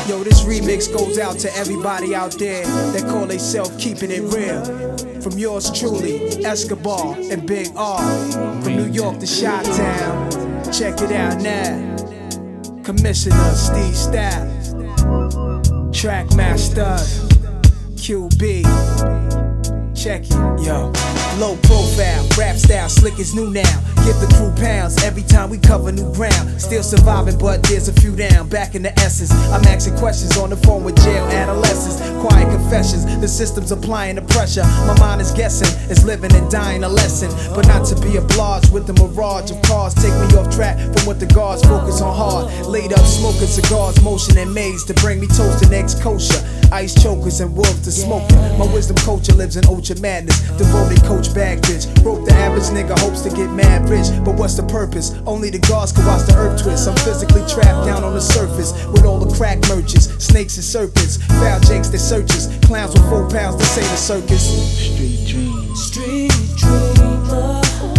Yo, this remix goes out to everybody out there that call theyself keeping it real. From yours truly, Escobar and Big R. From New York to Chi-Town. Check it out now. Commissioner Steve Stapp. Trackmaster QB. Check it, yo. Low profile, rap style, slick is new now. Give the crew pounds every time we cover new ground. Still surviving, but there's a few down. Back in the essence, I'm asking questions on the phone with jail adolescents. Quiet confessions, the system's applying the pressure. My mind is guessing, it's living and dying a lesson. But not to be obliged with the mirage of cars. Take me off track from what the guards focus on hard. Laid up smoking cigars, motion and maze to bring me toast and eggs kosher. Ice chokers and wolves to smoking. My wisdom culture lives in ultra madness. Devoted coach bag bitch. Broke the average nigga hopes to get mad rich. But what's the purpose? Only the gods can watch the earth twist. I'm physically trapped down on the surface with all the crack merchants, snakes and serpents, foul jakes that searches, clowns with 4 pounds to say the circus. Street dream. Street dreamer.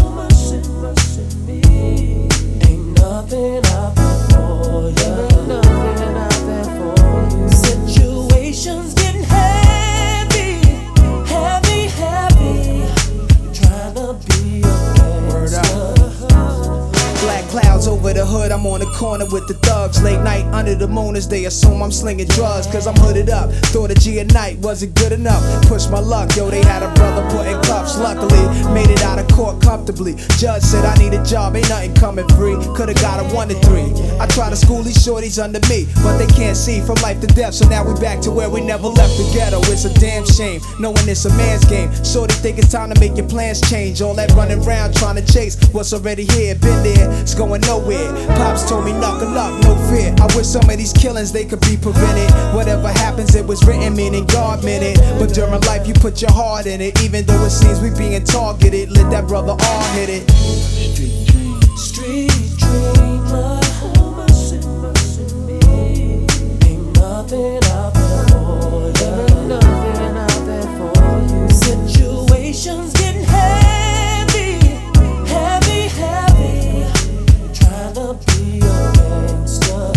Ain't nothing out there for you. Nothing out there for you. Situations getting heavy, heavy, heavy. Trying to be a gangster. Black clouds over the hood, I'm on the corner with the thugs. Late night under the moon as they assume I'm slinging drugs. Cause I'm hooded up, thought a G a night wasn't good enough. Push my luck, yo, they had a brother put in cuffs. Luckily, made it out of court comfortably. Judge said I need a job, ain't nothing coming free. Could've got a 1 to 3. I try to school these shorties under me, but they can't see from life to death. So now we back to where we never left the ghetto. It's a damn shame, knowing it's a man's game. Shorty think it's time to make your plans change. All that running around trying to chase what's already here, been there, it's going nowhere. Pops told me knuckle up, no fear. I wish some of these killings they could be prevented. Whatever happens, it was written, meaning God meant it. But during life, you put your heart in it. Even though it seems we being targeted, let that brother all hit it. Street dream. Street dreamer. Ain't nothing out there for you. Nothing out there for you. Situations getting heavy, heavy, heavy. Trying to be a gangster.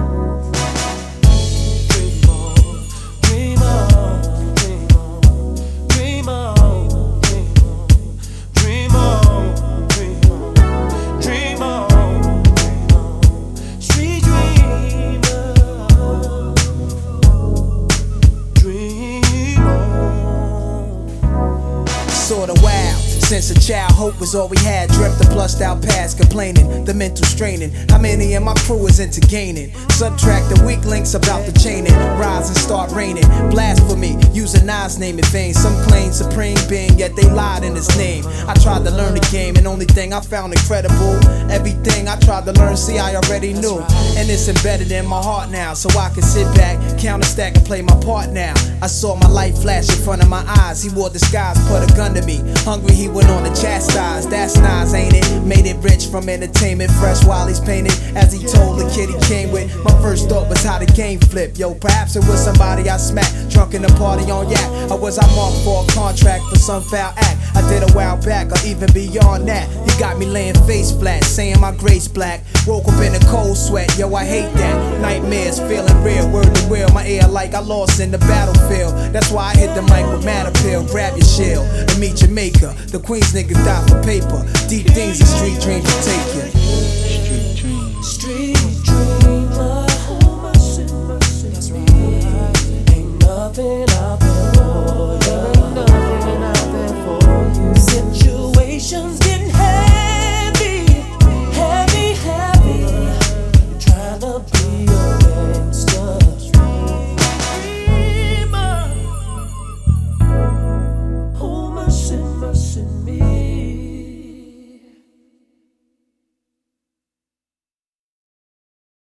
Dream on, dream on, dream on, dream on, dream on, dream on, dream on, dream on. Street dreamer, dream on. Sorta wild. Since a child, hope was all we had. Dreamt the plussed out past, complaining, the mental straining. How many in my crew is into gaining? Subtract the weak links about the chaining. Rise and start raining. Blasphemy, using Nas name in vain. Some claim supreme being, yet they lied in his name. I tried to learn the game, and only thing I found incredible, everything I tried to learn, see I already knew. And it's embedded in my heart now, so I can sit back, count a stack and play my part now. I saw my life flash in front of my eyes. He wore disguise, put a gun to me. Hungry, he went on to chastise. That's nice, ain't it? Made it rich from entertainment, fresh while he's painted. As he told the kid he came with, my first thought was how the game flip. Yo, perhaps it was somebody I smacked, drunk in the party on yak. Or was I marked for a contract for some foul act I did a while back, or even beyond that? He got me laying face flat, saying my grace black. Woke up in a cold sweat, yo, I hate that. Nightmares feeling real, word to will. My ear like I lost in the battlefield. That's why I hit the mic with mad appeal. Grab your shield and meet your maker. The Queens niggas die for paper. Deep things and street dreams will take you. Street dream. Street dream.